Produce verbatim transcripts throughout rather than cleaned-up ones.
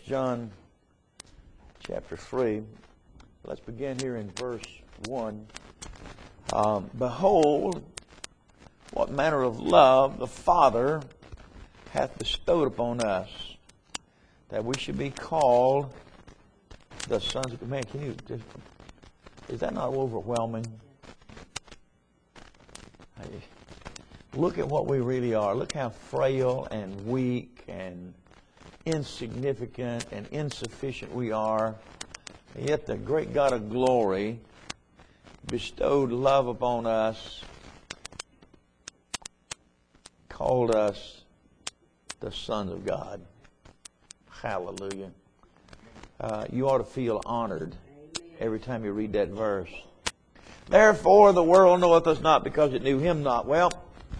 John chapter three. Let's begin here in verse one. Um, Behold, what manner of love the Father hath bestowed upon us, that we should be called the sons of man. Can you just, is that not overwhelming? Hey, look at what we really are. Look how frail and weak and insignificant and insufficient we are. And yet the great God of glory bestowed love upon us, called us the sons of God. Hallelujah. Uh, you ought to feel honored every time you read that verse. Therefore the world knoweth us not, because it knew Him not. Well,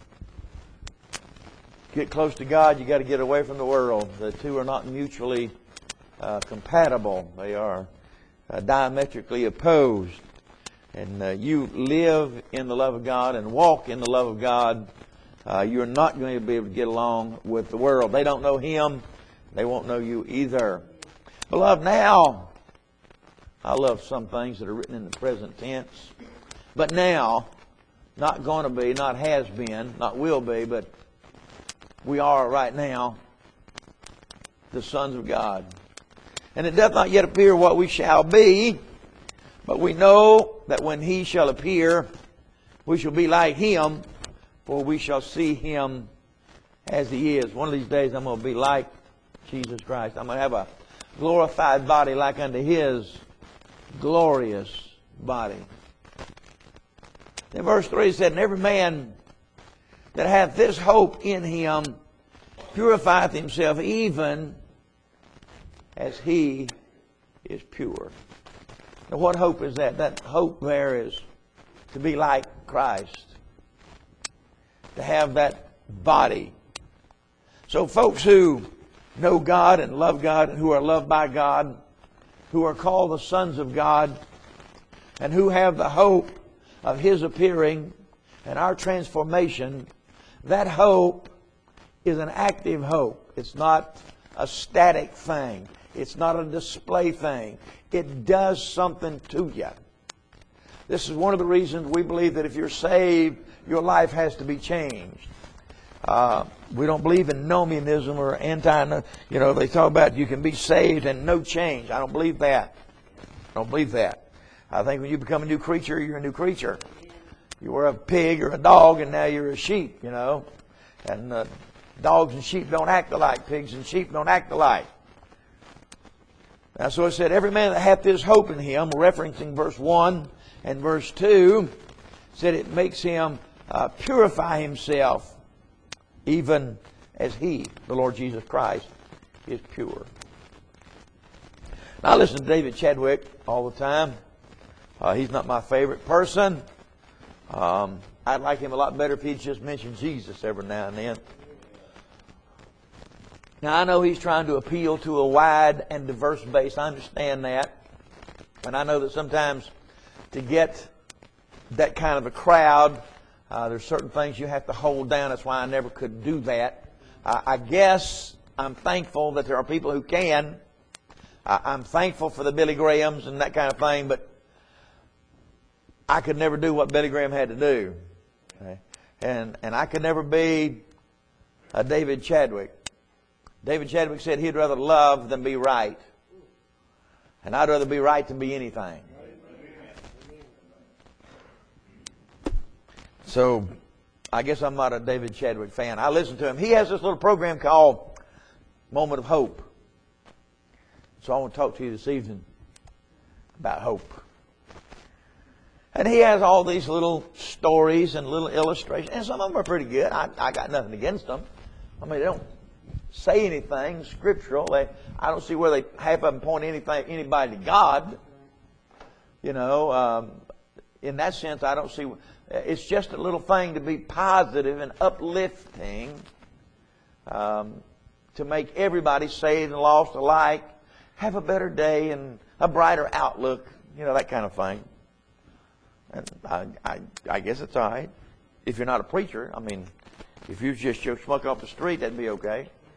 get close to God, you got to get away from the world. The two are not mutually uh, compatible. They are uh, diametrically opposed. And uh, you live in the love of God and walk in the love of God, uh, you're not going to be able to get along with the world. They don't know Him. They won't know you either. Beloved, now, I love some things that are written in the present tense. But now, not going to be, not has been, not will be, but we are right now the sons of God. And it doth not yet appear what we shall be, but we know that when He shall appear, we shall be like Him, for we shall see Him as He is. One of these days I'm going to be like Jesus Christ. I'm going to have a glorified body like unto His glorious body. Then verse three said, And every man that hath this hope in Him purifieth himself, even as He is pure. Now what hope is that? That hope there is to be like Christ. To have that body. So folks who know God and love God and who are loved by God, who are called the sons of God, and who have the hope of His appearing and our transformation, that hope is an active hope. It's not a static thing. It's not a display thing. It does something to you. This is one of the reasons we believe that if you're saved, your life has to be changed. Uh, we don't believe in nomianism or anti, you know, they talk about you can be saved and no change. I don't believe that. I don't believe that. I think when you become a new creature, you're a new creature. You were a pig or a dog and now you're a sheep, you know. And uh, dogs and sheep don't act alike. Pigs and sheep don't act alike. Now, so it said, every man that hath this hope in Him, referencing verse one and verse two, said it makes him uh, purify himself, even as He, the Lord Jesus Christ, is pure. Now, I listen to David Chadwick all the time. Uh, he's not my favorite person. Um, I'd like him a lot better if he'd just mention Jesus every now and then. Now, I know he's trying to appeal to a wide and diverse base. I understand that. And I know that sometimes to get that kind of a crowd, uh, there's certain things you have to hold down. That's why I never could do that. Uh, I guess I'm thankful that there are people who can. Uh, I'm thankful for the Billy Grahams and that kind of thing, but I could never do what Billy Graham had to do. Okay? And, and I could never be a David Chadwick. David Chadwick said he'd rather love than be right. And I'd rather be right than be anything. So, I guess I'm not a David Chadwick fan. I listen to him. He has this little program called Moment of Hope. So I want to talk to you this evening about hope. And he has all these little stories and little illustrations. And some of them are pretty good. I, I got nothing against them. I mean, they don't say anything scriptural. They, I don't see where they half of them point anything anybody to God. You know, um, in that sense, I don't see. It's just a little thing to be positive and uplifting, um, to make everybody saved and lost alike have a better day and a brighter outlook. You know, that kind of thing. And I, I, I guess it's all right if you're not a preacher. I mean, if you just show smoke off the street, that'd be okay.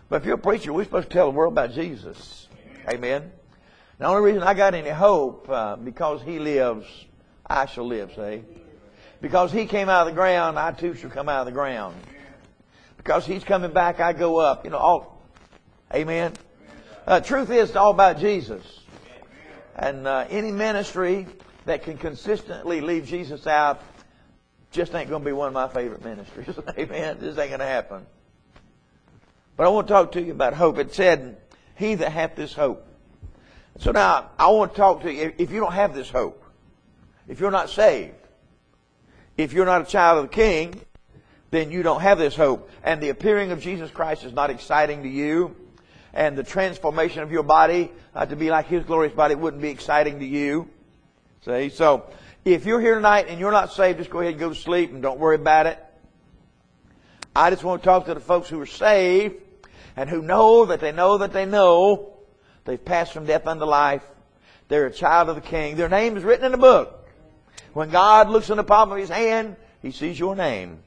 But if you're a preacher, we're supposed to tell the world about Jesus. Amen. The only reason I got any hope, uh, because He lives, I shall live, say. Because He came out of the ground, I too shall come out of the ground. Because He's coming back, I go up. You know, all. Amen. Uh, truth is, it's all about Jesus. And uh, any ministry that can consistently leave Jesus out just ain't going to be one of my favorite ministries. Amen. This ain't going to happen. But I want to talk to you about hope. It said, He that hath this hope. So now, I want to talk to you. If you don't have this hope, if you're not saved, if you're not a child of the King, then you don't have this hope. And the appearing of Jesus Christ is not exciting to you. And the transformation of your body uh, to be like His glorious body wouldn't be exciting to you. See? So, if you're here tonight and you're not saved, just go ahead and go to sleep and don't worry about it. I just want to talk to the folks who are saved and who know that they know that they know they've passed from death unto life. They're a child of the King. Their name is written in the book. When God looks in the palm of His hand, He sees your name.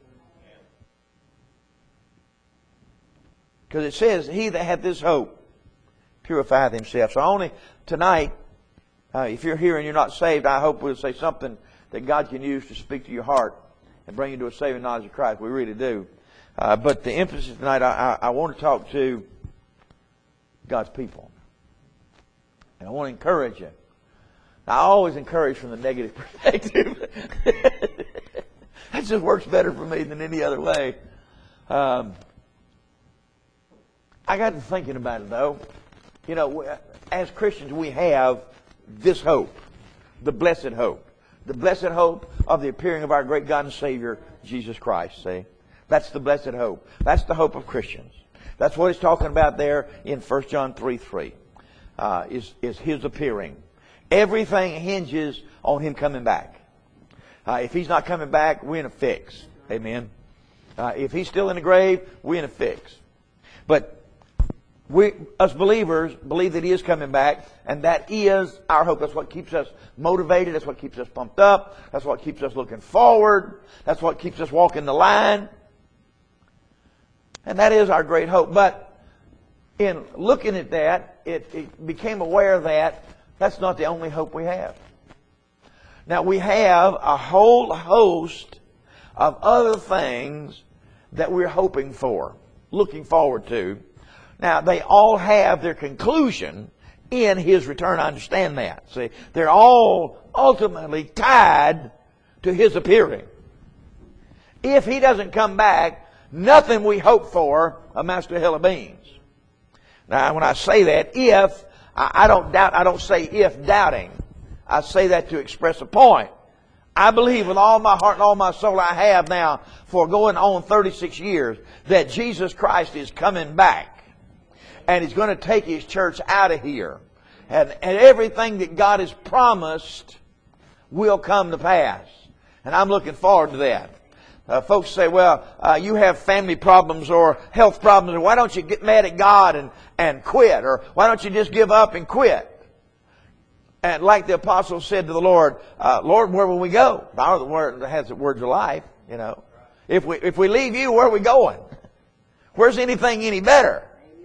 Because it says, He that hath this hope purifieth himself. So only tonight, uh, if you're here and you're not saved, I hope we'll say something that God can use to speak to your heart and bring you to a saving knowledge of Christ. We really do. Uh, but the emphasis tonight, I, I, I want to talk to God's people. And I want to encourage you. Now, I always encourage from the negative perspective. That just works better for me than any other way. Um, I got to thinking about it, though. You know, as Christians, we have this hope. The blessed hope. The blessed hope of the appearing of our great God and Savior, Jesus Christ. See? That's the blessed hope. That's the hope of Christians. That's what it's talking about there in First John three three. Uh, is, is His appearing. Everything hinges on Him coming back. Uh, if He's not coming back, we're in a fix. Amen. Uh, if He's still in the grave, we're in a fix. But we, us believers, believe that He is coming back, and that is our hope. That's what keeps us motivated. That's what keeps us pumped up. That's what keeps us looking forward. That's what keeps us walking the line. And that is our great hope. But in looking at that, it, it became aware that that's not the only hope we have. Now, we have a whole host of other things that we're hoping for, looking forward to. Now, they all have their conclusion in His return. I understand that. See, they're all ultimately tied to His appearing. If He doesn't come back, nothing we hope for amounts to a hill of beans. Now, when I say that, if, I don't doubt, I don't say if doubting. I say that to express a point. I believe with all my heart and all my soul I have now for going on thirty-six years that Jesus Christ is coming back. And He's going to take His church out of here. And, and everything that God has promised will come to pass. And I'm looking forward to that. Uh, folks say, well, uh, you have family problems or health problems. Why don't you get mad at God and, and quit? Or why don't you just give up and quit? And like the apostle said to the Lord, uh, Lord, where will we go? Thou art the word that has the words of life, you know. If we, if we leave you, where are we going? Where's anything any better?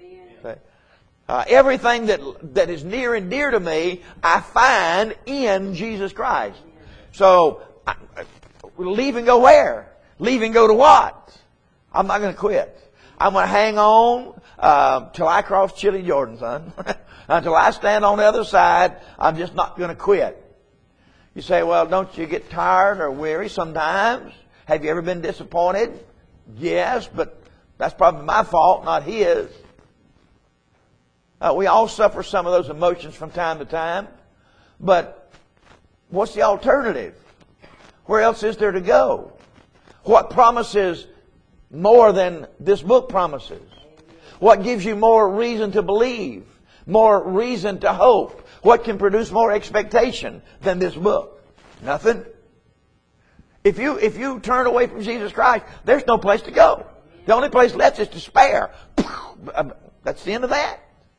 Uh, everything that that is near and dear to me, I find in Jesus Christ. So, I, leave and go where? Leave and go to what? I'm not going to quit. I'm going to hang on uh, till I cross Chile Jordan, son. Until I stand on the other side, I'm just not going to quit. You say, well, don't you get tired or weary sometimes? Have you ever been disappointed? Yes, but that's probably my fault, not His. Uh, we all suffer some of those emotions from time to time. But what's the alternative? Where else is there to go? What promises more than this book promises? What gives you more reason to believe? More reason to hope? What can produce more expectation than this book? Nothing. If you, if you turn away from Jesus Christ, there's no place to go. The only place left is despair. That's the end of that.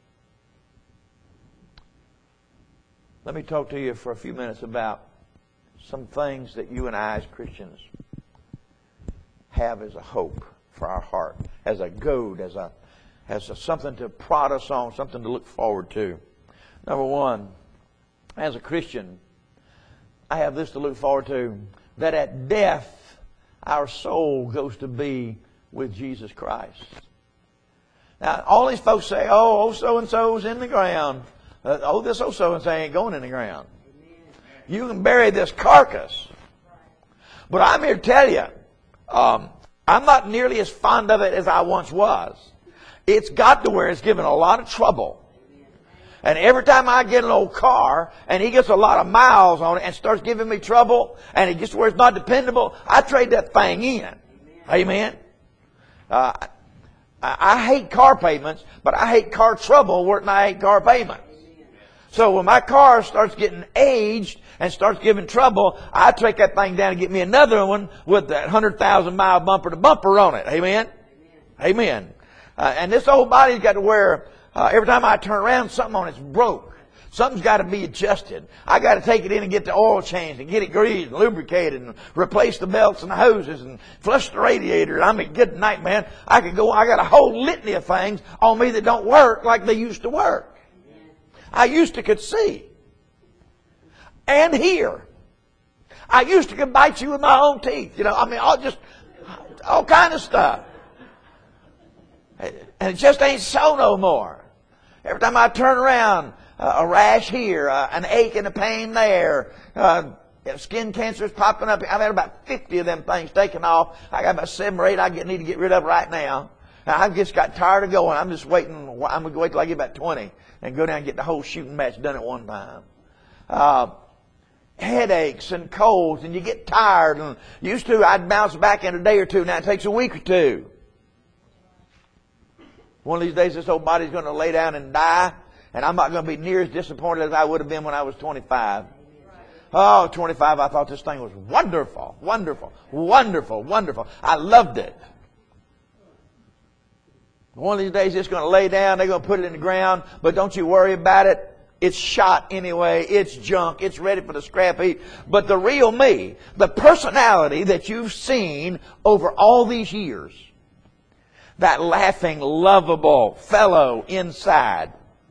Let me talk to you for a few minutes about some things that you and I as Christians have as a hope for our heart, as a goad, as a as a, something to prod us on, something to look forward to. Number one, as a Christian, I have this to look forward to, that at death, our soul goes to be with Jesus Christ. Now, all these folks say, oh, oh so-and-so's in the ground. Uh, oh, this oh so-and-so ain't going in the ground. You can bury this carcass. But I'm here to tell you, um, I'm not nearly as fond of it as I once was. It's got to where it's given a lot of trouble. And every time I get an old car and he gets a lot of miles on it and starts giving me trouble and it gets to where it's not dependable, I trade that thing in. Amen. Uh, I, I hate car payments, but I hate car trouble more than I hate car payments. So when my car starts getting aged and starts giving trouble, I take that thing down and get me another one with that one hundred thousand mile bumper to bumper on it. Amen? Amen. Uh, and this old body's got to where uh, every time I turn around, something on it's broke. Something's got to be adjusted. I got to take it in and get the oil changed and get it greased and lubricated and replace the belts and the hoses and flush the radiator. I mean, good night, man. I could go, I got a whole litany of things on me that don't work like they used to work. I used to could see and hear. I used to could bite you with my own teeth. You know, I mean, all just, all kind of stuff. And it just ain't so no more. Every time I turn around, uh, a rash here, uh, an ache and a pain there, uh, skin cancer's popping up. I've had about fifty of them things taken off. I got about seven or eight I need to get rid of right now. Now I've just got tired of going. I'm just waiting. I'm going to wait till I get about twenty and go down and get the whole shooting match done at one time. Uh, headaches and colds, and you get tired. And used to, I'd bounce back in a day or two. Now it takes a week or two. One of these days, this old body's going to lay down and die, and I'm not going to be near as disappointed as I would have been when I was twenty-five. Oh, twenty-five, I thought this thing was wonderful, wonderful, wonderful, wonderful. I loved it. One of these days, it's going to lay down, they're going to put it in the ground, but don't you worry about it. It's shot anyway. It's junk. It's ready for the scrap heap. But the real me, the personality that you've seen over all these years, that laughing, lovable fellow inside,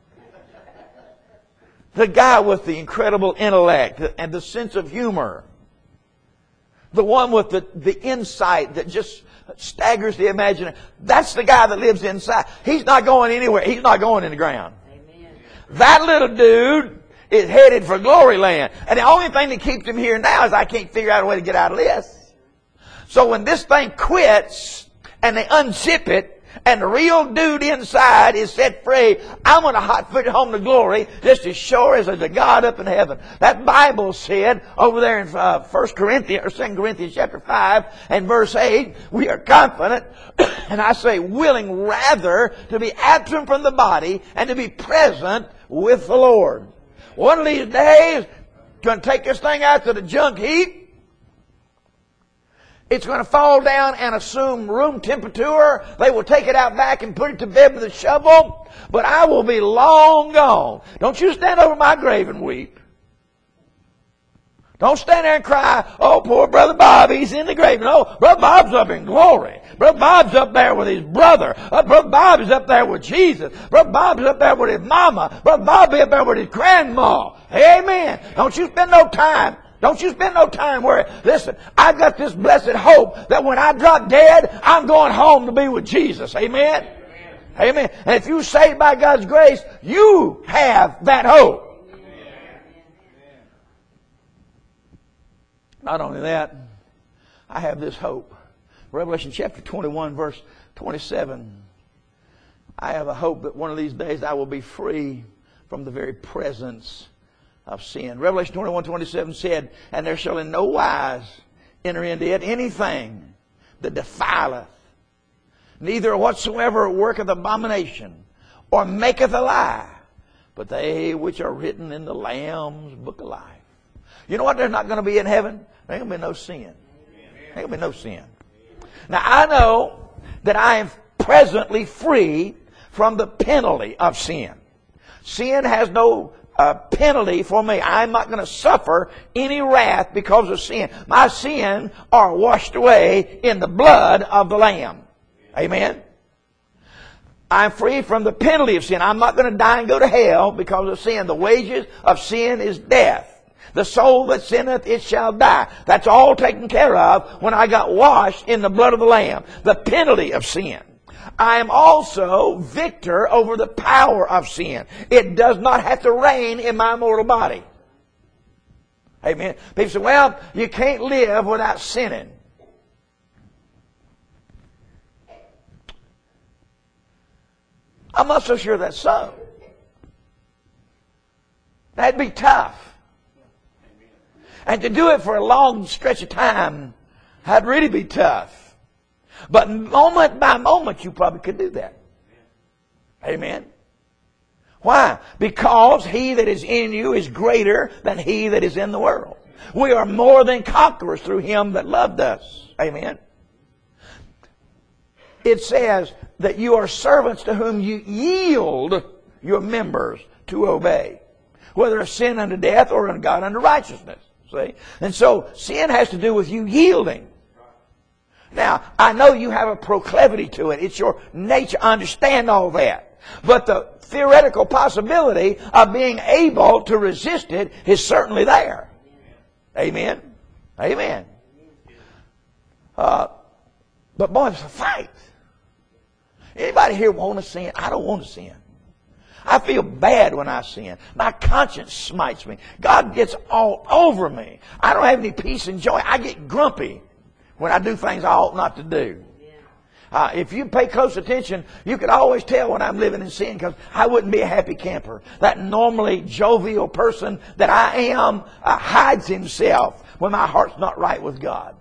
the guy with the incredible intellect and the sense of humor, the one with the, the insight that just staggers the imagination, that's the guy that lives inside. He's not going anywhere. He's not going in the ground. Amen. That little dude is headed for glory land. And the only thing that keeps him here now is I can't figure out a way to get out of this. So when this thing quits and they unzip it, and the real dude inside is set free, I'm going to hot foot home to glory just as sure as there's a God up in heaven. That Bible said over there in uh, First Corinthians or Second Corinthians chapter five and verse eight, we are confident, and I say willing rather to be absent from the body and to be present with the Lord. One of these days, going to take this thing out to the junk heap. It's going to fall down and assume room temperature. They will take it out back and put it to bed with a shovel. But I will be long gone. Don't you stand over my grave and weep. Don't stand there and cry, oh, poor Brother Bob, he's in the grave. No, Brother Bob's up in glory. Brother Bob's up there with his brother. Uh, Brother Bob is up there with Jesus. Brother Bob's up there with his mama. Brother Bob be up there with his grandma. Amen. Don't you spend no time. Don't you spend no time worrying. Listen, I've got this blessed hope that when I drop dead, I'm going home to be with Jesus. Amen? Amen. Amen. And if you're saved by God's grace, you have that hope. Amen. Not only that, I have this hope. Revelation chapter twenty-one, verse twenty-seven. I have a hope that one of these days I will be free from the very presence of sin. Revelation twenty-one, twenty-seven said, and there shall in no wise enter into it anything that defileth, neither whatsoever worketh abomination, or maketh a lie, but they which are written in the Lamb's book of life. You know what there's not going to be in heaven? There ain't going to be no sin. There ain't going to be no sin. Now I know that I am presently free from the penalty of sin. Sin has no a penalty for me. I'm not going to suffer any wrath because of sin. My sins are washed away in the blood of the Lamb. Amen. I'm free from the penalty of sin. I'm not going to die and go to hell because of sin. The wages of sin is death. The soul that sinneth, it shall die. That's all taken care of when I got washed in the blood of the Lamb. The penalty of sin. I am also victor over the power of sin. It does not have to reign in my mortal body. Amen. People say, well, you can't live without sinning. I'm not so sure that's so. That'd be tough. And to do it for a long stretch of time, that'd really be tough. But moment by moment, you probably could do that. Amen. Why? Because he that is in you is greater than he that is in the world. We are more than conquerors through him that loved us. Amen. It says that you are servants to whom you yield your members to obey, whether of sin unto death or unto God unto righteousness. See? And so sin has to do with you yielding. Now, I know you have a proclivity to it. It's your nature. I understand all that. But the theoretical possibility of being able to resist it is certainly there. Amen? Amen. Uh, but boy, it's a fight. Anybody here want to sin? I don't want to sin. I feel bad when I sin. My conscience smites me. God gets all over me. I don't have any peace and joy. I get grumpy when I do things I ought not to do. Uh, if you pay close attention, you could always tell when I'm living in sin because I wouldn't be a happy camper. That normally jovial person that I am uh, hides himself when my heart's not right with God.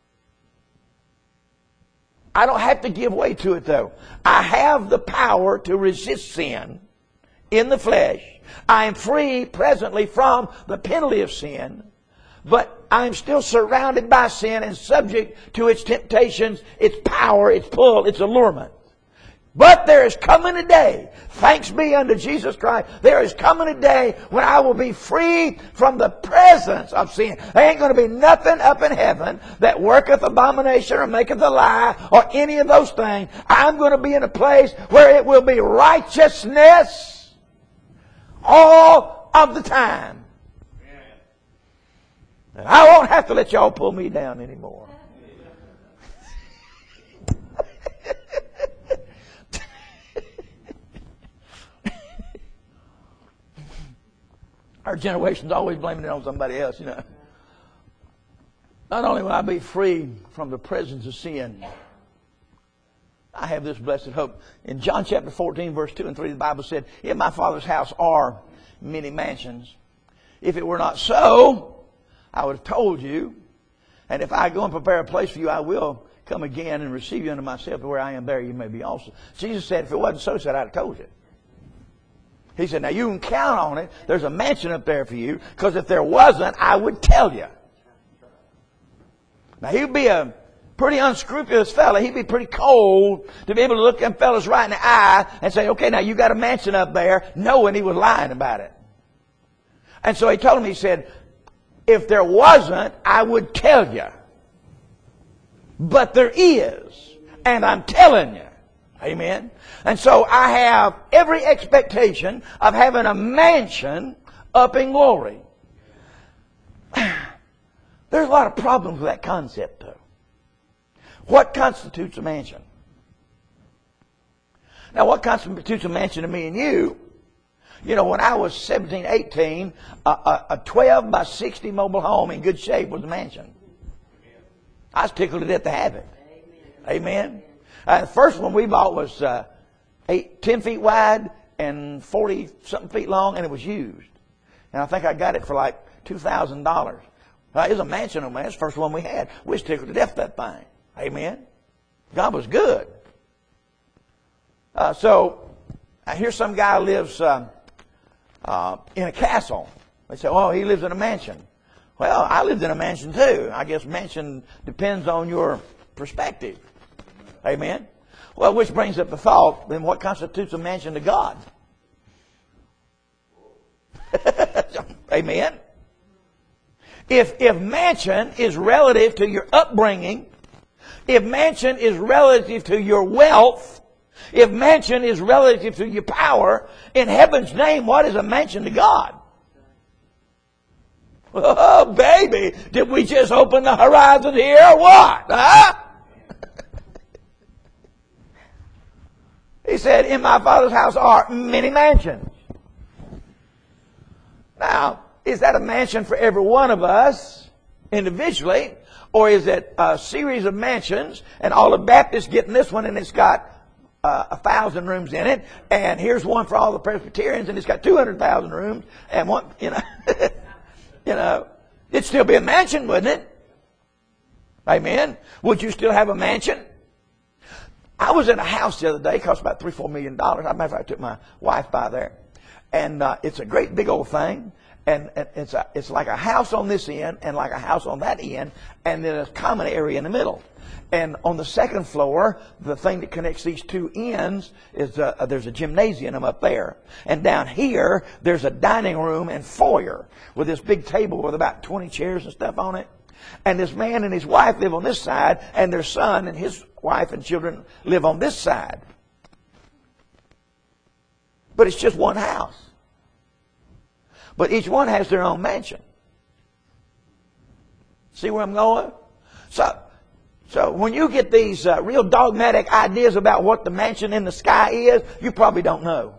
I don't have to give way to it though. I have the power to resist sin in the flesh. I am free presently from the penalty of sin, but I am still surrounded by sin and subject to its temptations, its power, its pull, its allurement. But there is coming a day, thanks be unto Jesus Christ, there is coming a day when I will be free from the presence of sin. There ain't going to be nothing up in heaven that worketh abomination or maketh a lie or any of those things. I'm going to be in a place where it will be righteousness all of the time. And I won't have to let y'all pull me down anymore. Our generation's always blaming it on somebody else, you know. Not only will I be free from the presence of sin, I have this blessed hope. In John chapter fourteen, verse two and three, the Bible said, in my Father's house are many mansions. If it were not so, I would have told you. And if I go and prepare a place for you, I will come again and receive you unto myself, to where I am there you may be also. Jesus said, if it wasn't so, he said, I'd have told you. He said, now you can count on it. There's a mansion up there for you. Because if there wasn't, I would tell you. Now he'd be a pretty unscrupulous fella. He'd be pretty cold to be able to look them fellas right in the eye and say, okay, now you got a mansion up there, knowing he was lying about it. And so he told him, he said, if there wasn't, I would tell you. But there is. And I'm telling you. Amen. And so I have every expectation of having a mansion up in glory. There's a lot of problems with that concept, though. What constitutes a mansion? Now, what constitutes a mansion to me and you? You know, when I was seventeen, eighteen, a, a, a twelve by sixty mobile home in good shape was a mansion. I was tickled to death to have it. Amen. Uh, the first one we bought was uh, eight, ten feet wide and forty something feet long, and it was used. And I think I got it for like two thousand dollars. Uh, it was a mansion, oh man. It's the first one we had. We was tickled to death that thing. Amen. God was good. Uh, so I hear some guy lives uh, uh, in a castle. They say, oh, he lives in a mansion. Well, I lived in a mansion too. I guess mansion depends on your perspective. Amen. Well, which brings up the thought, then what constitutes a mansion to God? Amen. If, if mansion is relative to your upbringing, if mansion is relative to your wealth, If mansion is relative to your power, in heaven's name, what is a mansion to God? Oh, baby, did we just open the horizon here or what? Huh? He said, in my Father's house are many mansions. Now, is that a mansion for every one of us individually? Or is it a series of mansions and all the Baptists getting this one and it's got uh, a thousand rooms in it, and here's one for all the Presbyterians and it's got two hundred thousand rooms and one, you know, you know, it'd still be a mansion, wouldn't it? Amen. Would you still have a mansion? I was in a house the other day, it cost about three, four million dollars. As a matter of fact, I took my wife by there. And uh, it's a great big old thing. And, and it's a, it's like a house on this end and like a house on that end, and then a common area in the middle. And on the second floor, the thing that connects these two ends is a, there's a gymnasium up there. And down here, there's a dining room and foyer with this big table with about twenty chairs and stuff on it. And this man and his wife live on this side, and their son and his wife and children live on this side. But it's just one house. But each one has their own mansion. See where I'm going? So, so when you get these uh, real dogmatic ideas about what the mansion in the sky is, you probably don't know.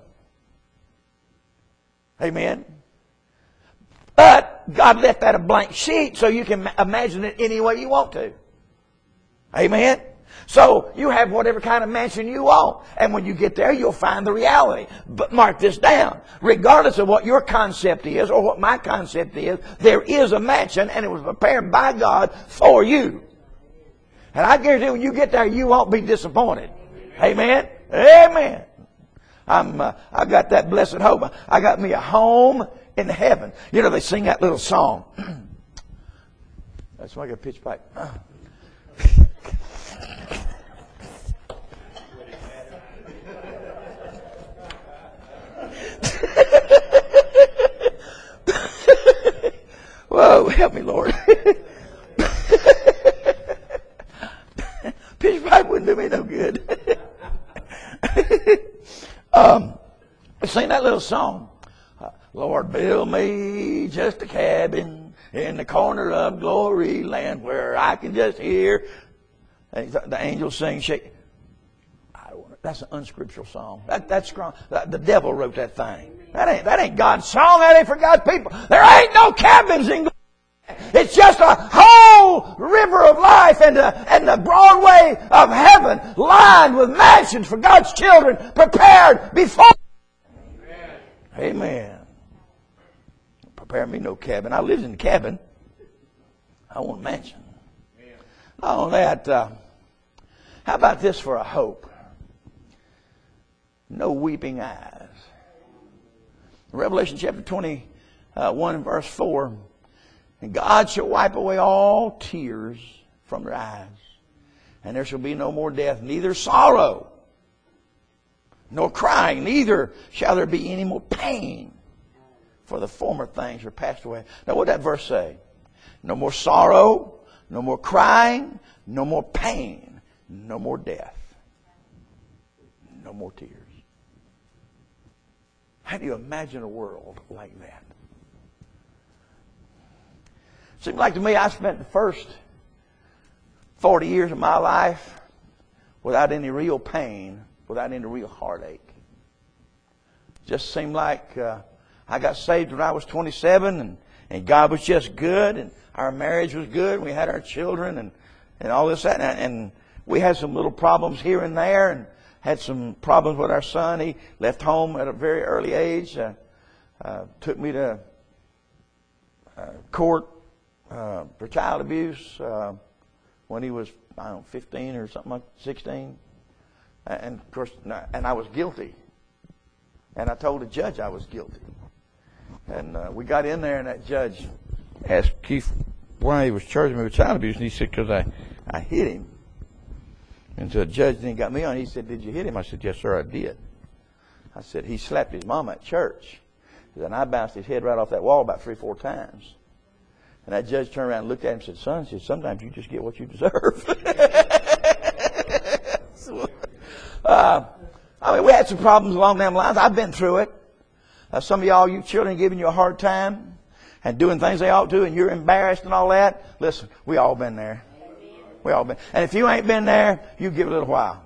Amen? But God left that a blank sheet so you can imagine it any way you want to. Amen? So you have whatever kind of mansion you want. And when you get there, you'll find the reality. But mark this down. Regardless of what your concept is or what my concept is, there is a mansion, and it was prepared by God for you. And I guarantee when you get there, you won't be disappointed. Amen? Amen. I'm, uh, I got that blessed hope. I got me a home in heaven. You know, they sing that little song. That's why I got a pitch pipe. Whoa, help me, Lord. Pitch pipe wouldn't do me no good. um, sing that little song. Lord, build me just a cabin in the corner of glory land where I can just hear the angels sing. Shake. I don't want That's an unscriptural song. That, that's strong. The devil wrote that thing. That ain't that ain't God's song. That ain't for God's people. There ain't no cabins in glory. It's just a whole river of life and the, and the broad way of heaven lined with mansions for God's children prepared before. Amen. Amen. Prepare me no cabin. I lived in a cabin. I want a mansion. Not only that, uh, how about this for a hope? No weeping eyes. Revelation chapter twenty-one and verse four. And God shall wipe away all tears from their eyes. And there shall be no more death, neither sorrow, nor crying, neither shall there be any more pain. For the former things are passed away. Now what did that verse say? No more sorrow, no more crying, no more pain, no more death, no more tears. How do you imagine a world like that? Seems like to me I spent the first forty years of my life without any real pain, without any real heartache. Just seemed like uh, I got saved when I was twenty-seven, and, and God was just good, and our marriage was good, and we had our children, and, and all this, that, and, and we had some little problems here and there, and had some problems with our son. He left home at a very early age, uh, uh, took me to uh, court uh, for child abuse uh, when he was, I don't know, fifteen or something like sixteen. And of course, and I was guilty. And I told the judge I was guilty. And uh, we got in there, and that judge asked Keith why he was charging me with child abuse, and he said, because I, I hit him. And so the judge then got me on. He said, did you hit him? I said, yes, sir, I did. I said, he slapped his mama at church. And I bounced his head right off that wall about three, four times. And that judge turned around and looked at him and said, son, said, sometimes you just get what you deserve. so, uh, I mean, we had some problems along them lines. I've been through it. Uh, some of y'all, you children, giving you a hard time and doing things they ought to, and you're embarrassed and all that. Listen, we all been there. We all been. And if you ain't been there, you give it a little while.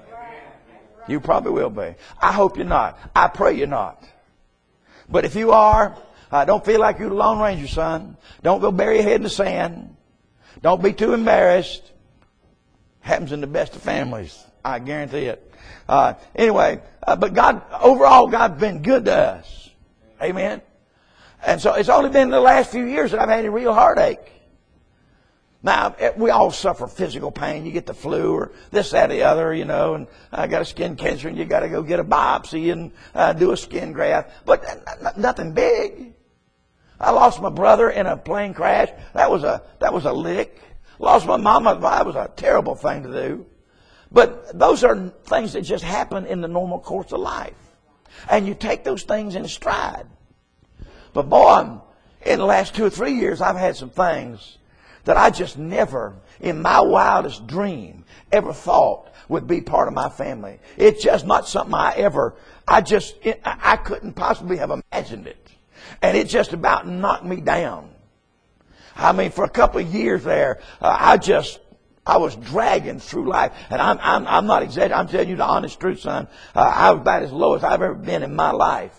You probably will be. I hope you're not. I pray you're not. But if you are, uh, don't feel like you're the Lone Ranger, son. Don't go bury your head in the sand. Don't be too embarrassed. Happens in the best of families. I guarantee it. Uh, anyway, uh, but God, overall, God's been good to us. Amen. And so it's only been in the last few years that I've had a real heartache. Now, we all suffer physical pain. You get the flu or this, that, or the other, you know, and I got a skin cancer and you got to go get a biopsy and uh, do a skin graft. But nothing big. I lost my brother in a plane crash. That was a, that was a lick. Lost my mama. That was a terrible thing to do. But those are things that just happen in the normal course of life. And you take those things in stride. But boy, in the last two or three years, I've had some things that I just never, in my wildest dream, ever thought would be part of my family. It's just not something I ever, I just, I couldn't possibly have imagined it. And it just about knocked me down. I mean, for a couple of years there, uh, I just, I was dragging through life. And I'm, I'm, I'm not exaggerating. I'm telling you the honest truth, son. Uh, I was about as low as I've ever been in my life.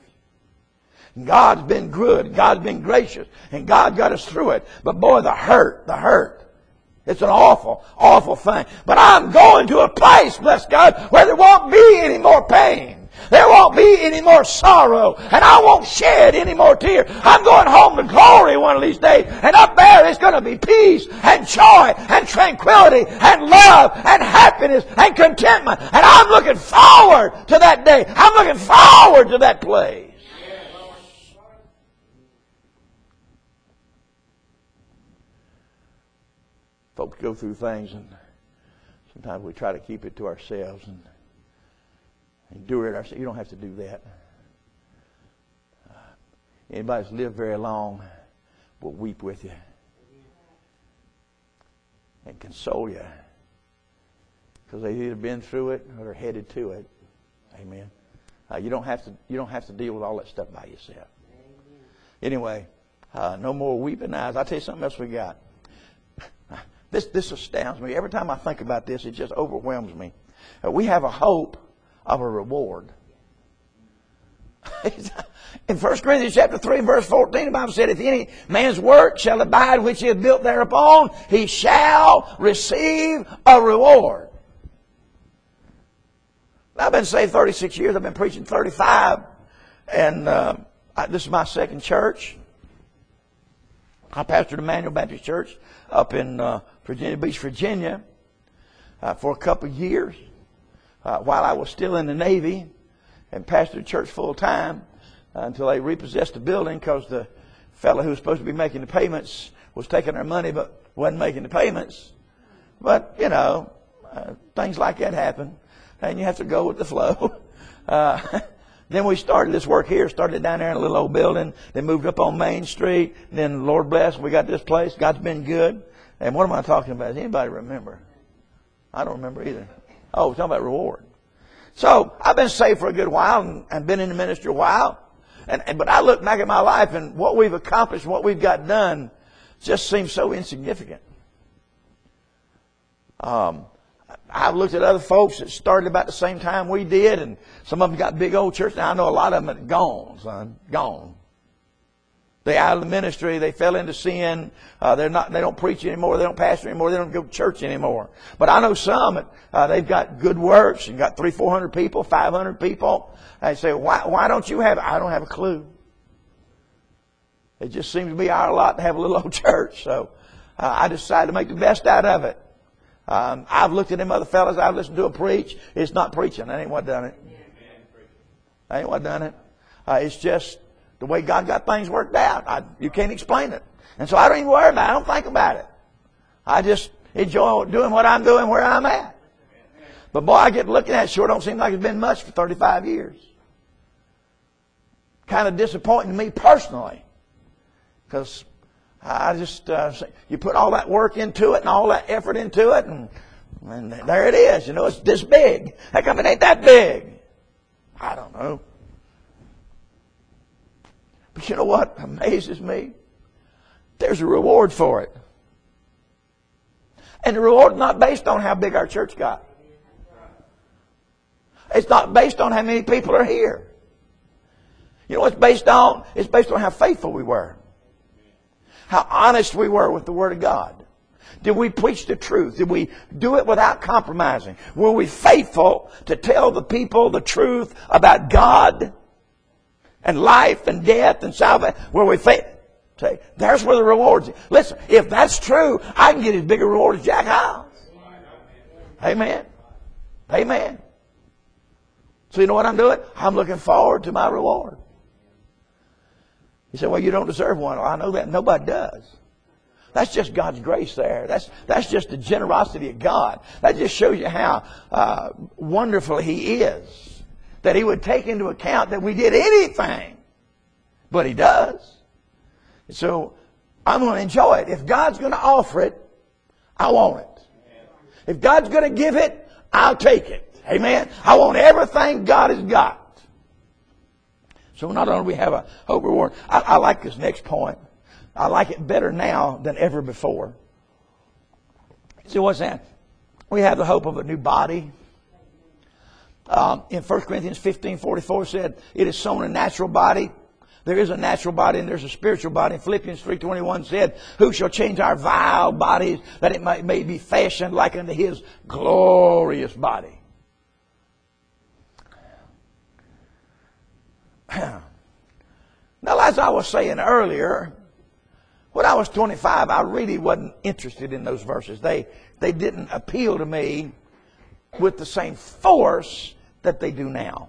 God's been good. God's been gracious. And God got us through it. But boy, the hurt, the hurt. It's an awful, awful thing. But I'm going to a place, bless God, where there won't be any more pain. There won't be any more sorrow. And I won't shed any more tears. I'm going home to glory one of these days. And up there it's going to be peace and joy and tranquility and love and happiness and contentment. And I'm looking forward to that day. I'm looking forward to that place. Folks go through things and sometimes we try to keep it to ourselves and endure it ourselves. You don't have to do that. Uh, anybody that's lived very long will weep with you and console you because they've either been through it or they're headed to it. Amen. Uh, you don't have to. You don't have to deal with all that stuff by yourself. Anyway, uh, no more weeping eyes. I'll tell you something else we got. This this astounds me. Every time I think about this, it just overwhelms me. Uh, we have a hope of a reward. In First Corinthians chapter three, verse fourteen, the Bible said, if any man's work shall abide which he hath built thereupon, he shall receive a reward. I've been saved thirty-six years. I've been preaching thirty-five. And uh, I, this is my second church. I pastored Emmanuel Baptist Church up in uh, Virginia Beach, Virginia, uh, for a couple of years uh, while I was still in the Navy and pastored a church full time uh, until they repossessed the building because the fellow who was supposed to be making the payments was taking our money but wasn't making the payments. But, you know, uh, things like that happen, and you have to go with the flow. uh, Then we started this work here, started down there in a little old building, then moved up on Main Street, then Lord bless, we got this place. God's been good. And what am I talking about? Does anybody remember? I don't remember either. Oh, we're talking about reward. So, I've been saved for a good while and, and been in the ministry a while. And, and But I look back at my life and what we've accomplished, what we've got done, just seems so insignificant. Um... I've looked at other folks that started about the same time we did, and some of them got big old churches. Now, I know a lot of them are gone, son, gone. They out of the ministry. They fell into sin. Uh, they're not. They don't preach anymore. They don't pastor anymore. They don't go to church anymore. But I know some. Uh, they've got good works and got three, four hundred people, five hundred people. They say, "Why? Why don't you have it?" I don't have a clue. It just seems to be our lot to have a little old church. So uh, I decided to make the best out of it. Um, I've looked at them other fellas. I've listened to them preach. It's not preaching. That ain't what done it. That ain't what done it. Uh, it's just the way God got things worked out. I, you can't explain it. And so I don't even worry about it. I don't think about it. I just enjoy doing what I'm doing where I'm at. But boy, I get looking at it. Sure don't seem like it's been much for thirty-five years. Kind of disappointing to me personally. Because I just, uh, you put all that work into it and all that effort into it, and, and there it is. You know, it's this big. How come it ain't that big? I don't know. But you know what amazes me? There's a reward for it. And the reward is not based on how big our church got. It's not based on how many people are here. You know what it's based on? It's based on how faithful we were. How honest we were with the Word of God. Did we preach the truth? Did we do it without compromising? Were we faithful to tell the people the truth about God and life and death and salvation? Were we faithful? Say, there's where the rewards are. Listen, if that's true, I can get as big a reward as Jack Hyles. Amen. Amen. So you know what I'm doing? I'm looking forward to my reward. You say, well, you don't deserve one. Well, I know that. Nobody does. That's just God's grace there. That's that's just the generosity of God. That just shows you how uh, wonderful He is. That He would take into account that we did anything. But He does. So I'm going to enjoy it. If God's going to offer it, I want it. If God's going to give it, I'll take it. Amen. I want everything God has got. So not only do we have a hope reward, I, I like this next point. I like it better now than ever before. See what's that? We have the hope of a new body. Um, in First Corinthians fifteen forty-four said, it is sown a natural body. There is a natural body and there's a spiritual body. Philippians three twenty-one said, who shall change our vile bodies that it may, may be fashioned like unto His glorious body. Now, as I was saying earlier, when I was twenty-five, I really wasn't interested in those verses. They, they didn't appeal to me with the same force that they do now.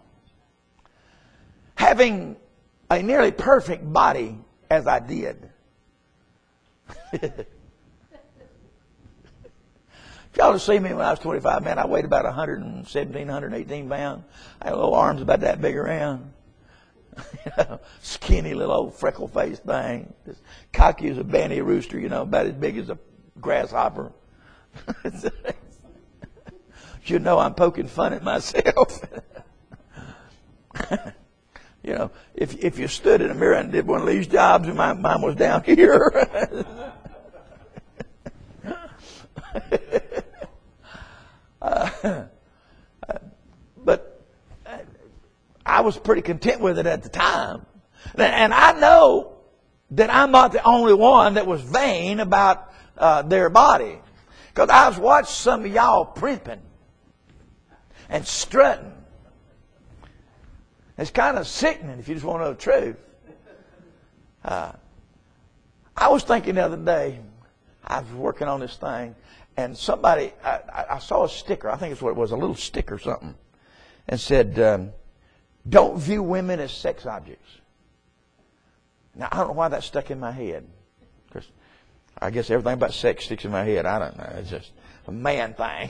Having a nearly perfect body as I did. If y'all to see me when I was twenty-five, man, I weighed about one seventeen, one eighteen pounds. I had little arms about that big around. You know, skinny little old freckle-faced thing. Just cocky as a banty rooster, you know, about as big as a grasshopper. You know I'm poking fun at myself. You know, if if you stood in a mirror and did one of these jobs, and my mine was down here. uh, but I was pretty content with it at the time. And I know that I'm not the only one that was vain about uh, their body. Because I've watched some of y'all primping and strutting. It's kind of sickening if you just want to know the truth. Uh, I was thinking the other day, I was working on this thing, and somebody, I, I saw a sticker, I think it's what it was, a little sticker or something, and said, um, don't view women as sex objects. Now, I don't know why that stuck in my head. Because I guess everything about sex sticks in my head. I don't know. It's just a man thing.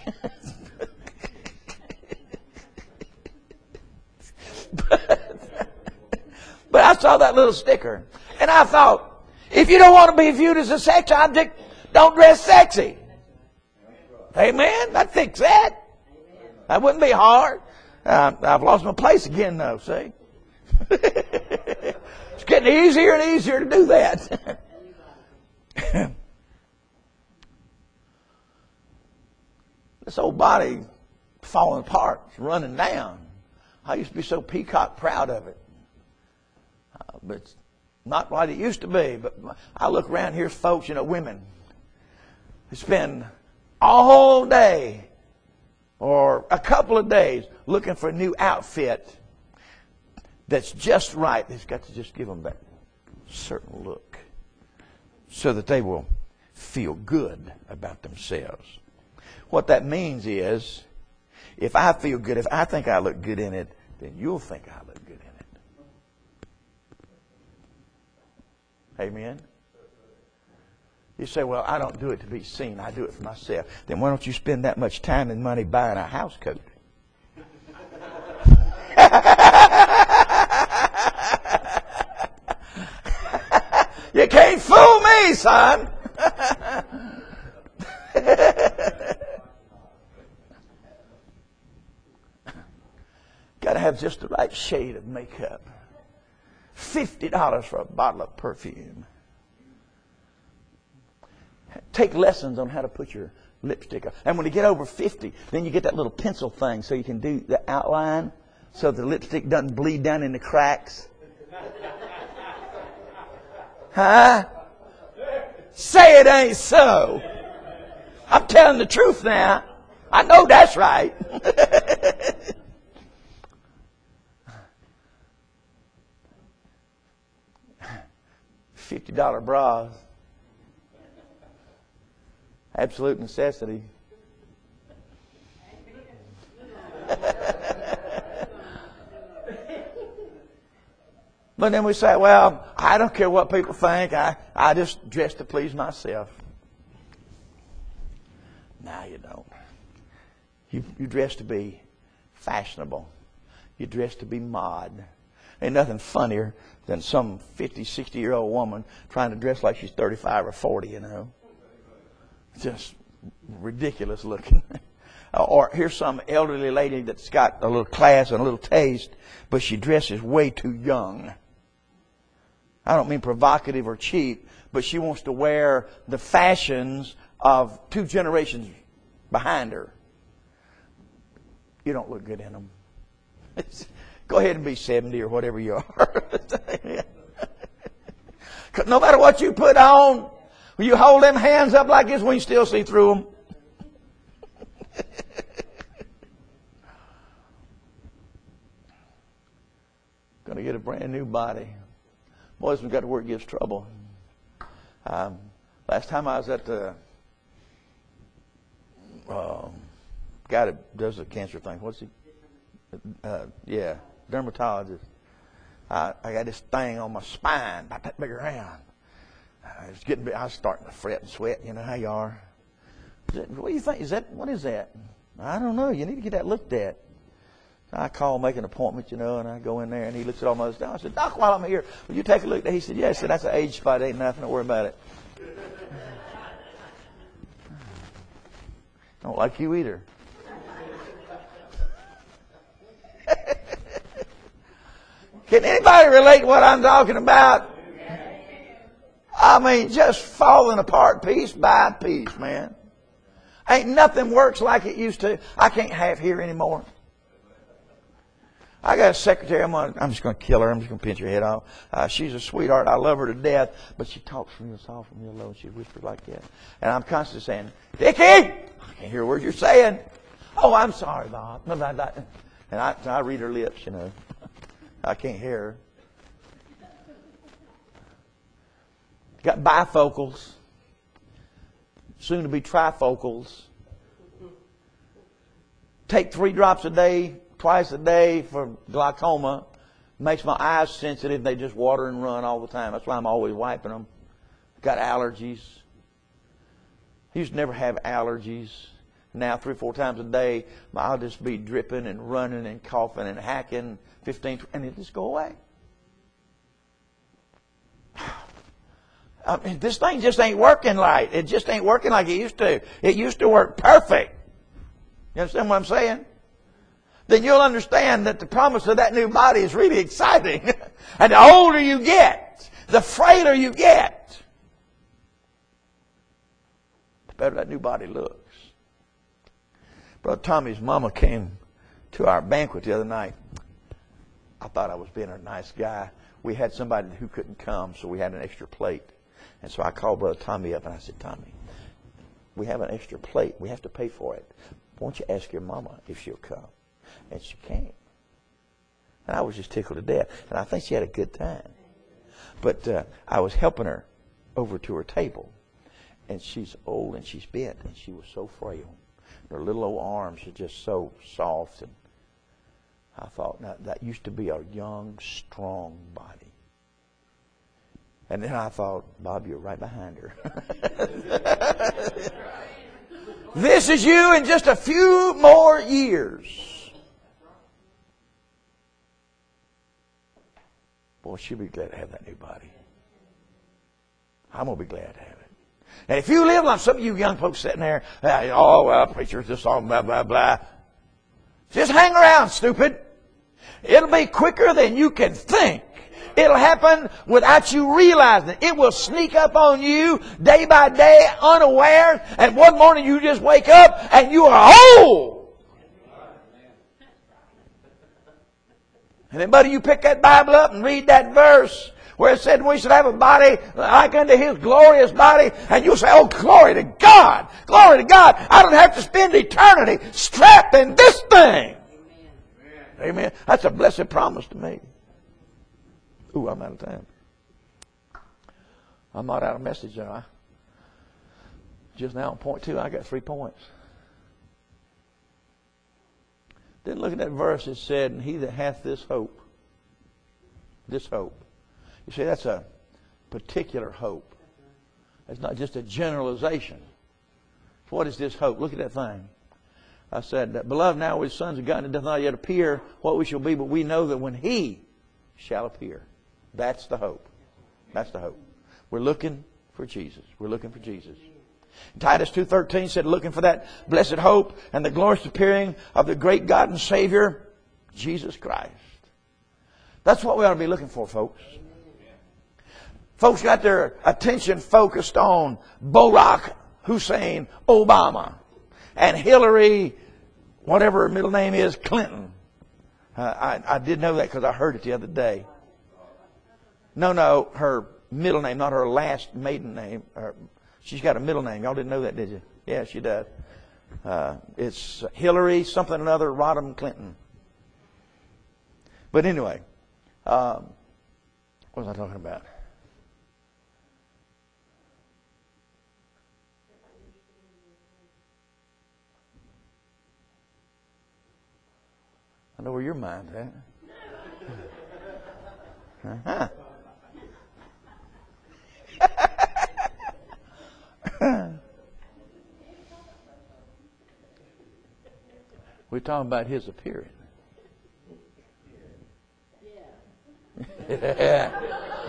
but, but I saw that little sticker. And I thought, if you don't want to be viewed as a sex object, don't dress sexy. Amen? That'd fix that. That wouldn't be hard. Uh, I've lost my place again, though, see? It's getting easier and easier to do that. This old body falling apart, it's running down. I used to be so peacock proud of it. Uh, but it's not like it used to be. But I look around, here's folks, you know, women. They spend all day or a couple of days looking for a new outfit that's just right. They've got to just give them that certain look so that they will feel good about themselves. What that means is, if I feel good, if I think I look good in it, then you'll think I look good in it. Amen? You say, well, I don't do it to be seen. I do it for myself. Then why don't you spend that much time and money buying a house coat? You can't fool me, son. Got to have just the right shade of makeup. fifty dollars for a bottle of perfume. Take lessons on how to put your lipstick on. And when you get over fifty, then you get that little pencil thing so you can do the outline so the lipstick doesn't bleed down in the cracks. Huh? Say it ain't so. I'm telling the truth now. I know that's right. fifty dollar bras. Absolute necessity. But then we say, well, I don't care what people think. I, I just dress to please myself. No, you don't. You, you dress to be fashionable. You dress to be mod. Ain't nothing funnier than some fifty, sixty-year-old woman trying to dress like she's thirty-five or forty, you know. Just ridiculous looking. Or here's some elderly lady that's got a little class and a little taste, but she dresses way too young. I don't mean provocative or cheap, but she wants to wear the fashions of two generations behind her. You don't look good in them. Go ahead and be seventy or whatever you are. No matter what you put on, when you hold them hands up like this, we can still see through them. Going to get a brand new body. Boys, we've got to work gives trouble. Um, last time I was at the uh, guy that does the cancer thing. What's he? Uh, yeah, dermatologist. I, I got this thing on my spine about that big around. I was getting, I was starting to fret and sweat. You know how you are. Is that, what do you think? Is that what is that? I don't know. You need to get that looked at. I call, make an appointment, you know, and I go in there, and he looks at all my stuff. I said, Doc, while I'm here, will you take a look? He said, yeah. I said, that's an age spot. Ain't nothing. Don't worry about it. Don't like you either. Can anybody relate to what I'm talking about? I mean, just falling apart piece by piece, man. Ain't nothing works like it used to. I can't have hair anymore. I got a secretary. I'm, gonna, I'm just going to kill her. I'm just going to pinch her head off. Uh, she's a sweetheart. I love her to death. But she talks real soft and real low. And she whispers like that. And I'm constantly saying, Dickie! I can't hear a word you're saying. Oh, I'm sorry, Bob. And I, I read her lips, you know. I can't hear her. Got bifocals. Soon to be trifocals. Take three drops a day. Twice a day for glaucoma. Makes my eyes sensitive. They just water and run all the time. That's why I'm always wiping them. Got allergies. I used to never have allergies. Now three or four times a day, I'll just be dripping and running and coughing and hacking. fifteen, and it just go away. I mean, this thing just ain't working right. It just ain't working like it used to. It used to work perfect. You understand what I'm saying? Then you'll understand that the promise of that new body is really exciting. And the older you get, the frailer you get, the better that new body looks. Brother Tommy's mama came to our banquet the other night. I thought I was being a nice guy. We had somebody who couldn't come, so we had an extra plate. And so I called Brother Tommy up and I said, Tommy, we have an extra plate. We have to pay for it. Why don't you ask your mama if she'll come? And she came. And I was just tickled to death. And I think she had a good time. But uh, I was helping her over to her table. And she's old and she's bent. And she was so frail. Her little old arms are just so soft. And I thought, now, that used to be a young, strong body. And then I thought, Bob, you're right behind her. This is you in just a few more years. Boy, she'll be glad to have that new body. I'm going to be glad to have it. And if you live like some of you young folks sitting there, oh, well, preacher's just all blah, blah, blah. Just hang around, stupid. It'll be quicker than you can think. It'll happen without you realizing it. It will sneak up on you day by day, unaware, and one morning you just wake up and you are whole. And then, buddy, you pick that Bible up and read that verse where it said we should have a body like unto His glorious body, and you'll say, oh, glory to God! Glory to God! I don't have to spend eternity strapped in this thing. Amen. Amen. That's a blessed promise to me. Ooh, I'm out of time. I'm not out of message, am I? Just now on point two, I got three points. Then look at that verse. It said, and he that hath this hope, this hope. You see, that's a particular hope. It's not just a generalization. What is this hope? Look at that thing. I said, beloved, now we sons of God, it doth not yet appear what we shall be, but we know that when He shall appear. That's the hope. That's the hope. We're looking for Jesus. We're looking for Jesus. Titus two thirteen said, looking for that blessed hope and the glorious appearing of the great God and Savior, Jesus Christ. That's what we ought to be looking for, folks. Folks got their attention focused on Barack Hussein Obama and Hillary, whatever her middle name is, Clinton. Uh, I, I did know that because I heard it the other day. No, no, her middle name, not her last maiden name. Her, she's got a middle name. Y'all didn't know that, did you? Yeah, she does. Uh, it's Hillary something or another Rodham Clinton. But anyway, um, what was I talking about? I know where your mind's at. Uh-huh. We're talking about His appearing. Yeah.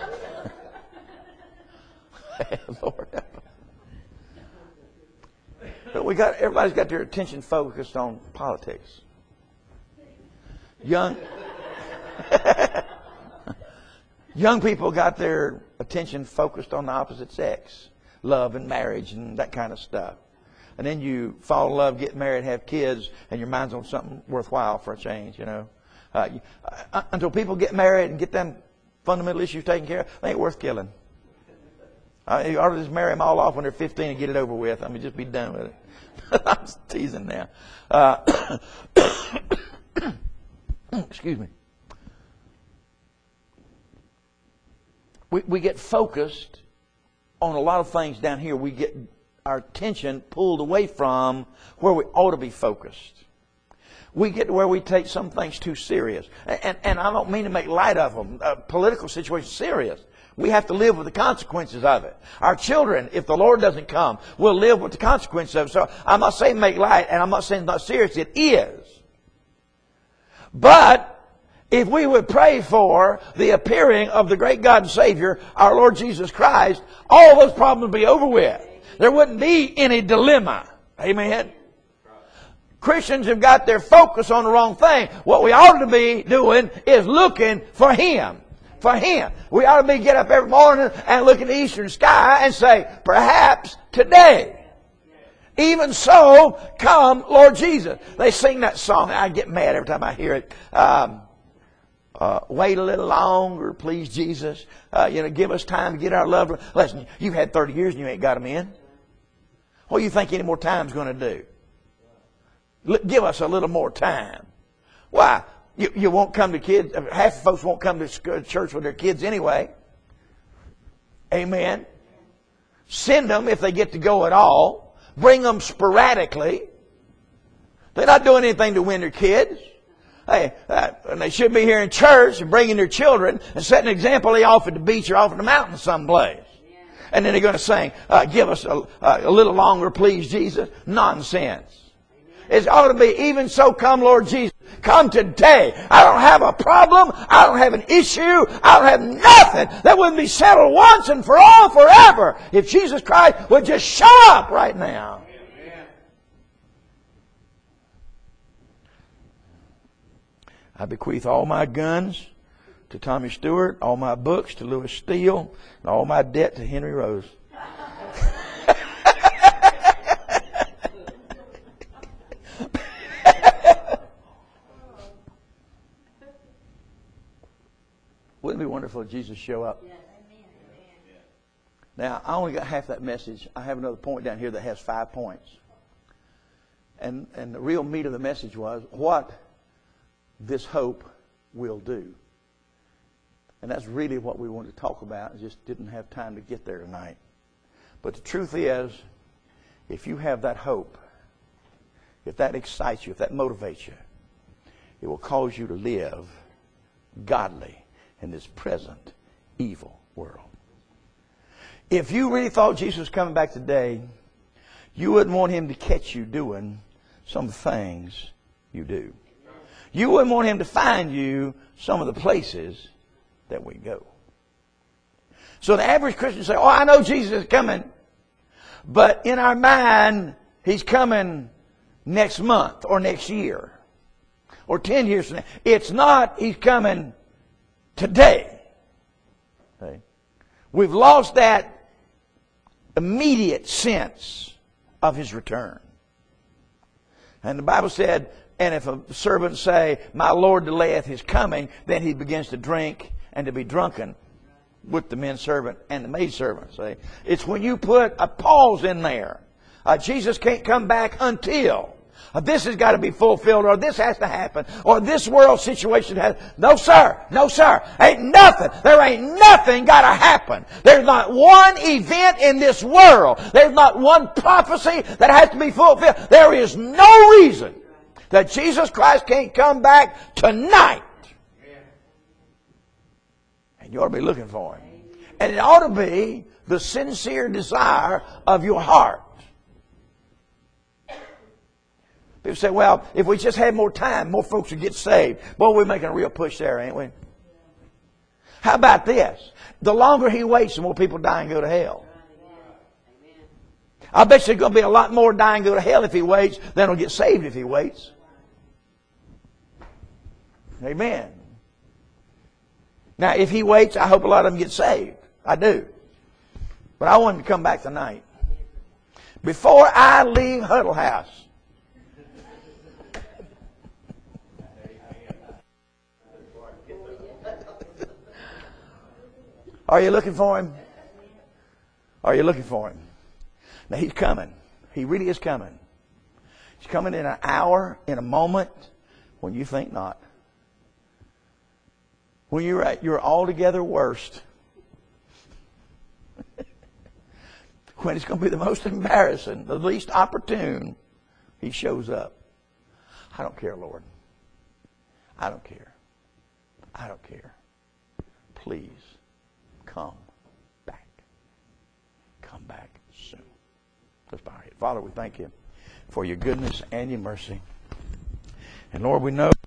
Lord. But we got everybody's got their attention focused on politics. Young Young people got their attention focused on the opposite sex. Love and marriage and that kind of stuff. And then you fall in love, get married, have kids, and your mind's on something worthwhile for a change, you know. Uh, you, uh, until people get married and get them fundamental issues taken care of, they ain't worth killing. Uh, you ought to just marry them all off when they're fifteen and get it over with. I mean, just be done with it. I'm teasing now. Uh, excuse me. We, we get focused on a lot of things down here. We get our attention pulled away from where we ought to be focused. We get to where we take some things too serious. And, and I don't mean to make light of them. A political situation is serious. We have to live with the consequences of it. Our children, if the Lord doesn't come, will live with the consequences of it. So I'm not saying make light, and I'm not saying it's not serious. It is. But if we would pray for the appearing of the great God and Savior, our Lord Jesus Christ, all those problems would be over with. There wouldn't be any dilemma. Amen. Christians have got their focus on the wrong thing. What we ought to be doing is looking for Him. For Him. We ought to be get up every morning and look at the eastern sky and say, perhaps today. Even so, come Lord Jesus. They sing that song. I get mad every time I hear it. Um, uh, wait a little longer, please, Jesus. Uh, you know, give us time to get our loved ones. Listen, you've had thirty years and you ain't got them in. What do you think any more time's going to do? L- give us a little more time. Why? You, you won't come to kids. Half the folks won't come to church with their kids anyway. Amen. Send them if they get to go at all. Bring them sporadically. They're not doing anything to win their kids. Hey, uh, and they should be here in church and bringing their children and setting an example off at the beach or off at the mountain someplace. And then they're going to sing, uh, give us a, a little longer, please, Jesus. Nonsense. It ought to be, even so come, Lord Jesus. Come today. I don't have a problem. I don't have an issue. I don't have nothing that wouldn't be settled once and for all forever if Jesus Christ would just show up right now. I bequeath all my guns to Tommy Stewart, all my books to Louis Steele, and all my debt to Henry Rose. Wouldn't it be wonderful if Jesus show up? Now, I only got half that message. I have another point down here that has five points. And, and the real meat of the message was what this hope will do. And that's really what we wanted to talk about. I just didn't have time to get there tonight. But the truth is, if you have that hope, if that excites you, if that motivates you, it will cause you to live godly in this present evil world. If you really thought Jesus was coming back today, you wouldn't want him to catch you doing some of the things you do. You wouldn't want him to find you some of the places that we go. So the average Christian say, oh, I know Jesus is coming, but in our mind, he's coming next month or next year or ten years from now. It's not he's coming today. Okay? We've lost that immediate sense of his return. And the Bible said, and if a servant say, my Lord delayeth his coming, then he begins to drink and to be drunken with the men servant and the maid servant. See? It's when you put a pause in there. Uh, Jesus can't come back until uh, this has got to be fulfilled, or this has to happen, or this world situation has. No, sir. No, sir. Ain't nothing. There ain't nothing got to happen. There's not one event in this world. There's not one prophecy that has to be fulfilled. There is no reason that Jesus Christ can't come back tonight. And you ought to be looking for him. And it ought to be the sincere desire of your heart. People say, well, if we just had more time, more folks would get saved. Boy, we're making a real push there, ain't we? How about this? The longer he waits, the more people die and go to hell. I bet you there's going to be a lot more die and go to hell if he waits than will get saved if he waits. Amen. Now, if he waits, I hope a lot of them get saved. I do. But I want him to come back tonight. Before I leave Huddle House, are you looking for him? Are you looking for him? Now, he's coming. He really is coming. He's coming in an hour, in a moment, when you think not. When you're at your altogether worst. When it's going to be the most embarrassing, the least opportune, he shows up. I don't care, Lord. I don't care. I don't care. Please, come back. Come back soon. Let's bow our head. Father, we thank you for your goodness and your mercy. And Lord, we know